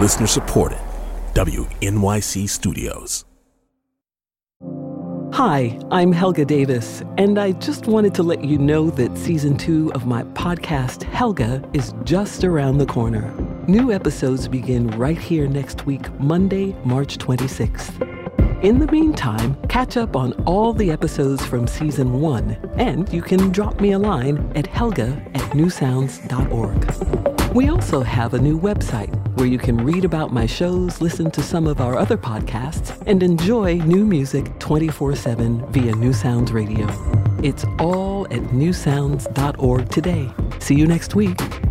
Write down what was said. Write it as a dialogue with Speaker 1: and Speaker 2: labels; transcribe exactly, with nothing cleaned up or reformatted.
Speaker 1: Listener supported. W N Y C Studios.
Speaker 2: Hi, I'm Helga Davis, and I just wanted to let you know that season two of my podcast, Helga, is just around the corner. New episodes begin right here next week, Monday, March twenty-sixth. In the meantime, catch up on all the episodes from season one, and you can drop me a line at helga at new sounds dot org. We also have a new website where you can read about my shows, listen to some of our other podcasts, and enjoy new music twenty-four seven via New Sounds Radio. It's all at new sounds dot org today. See you next week.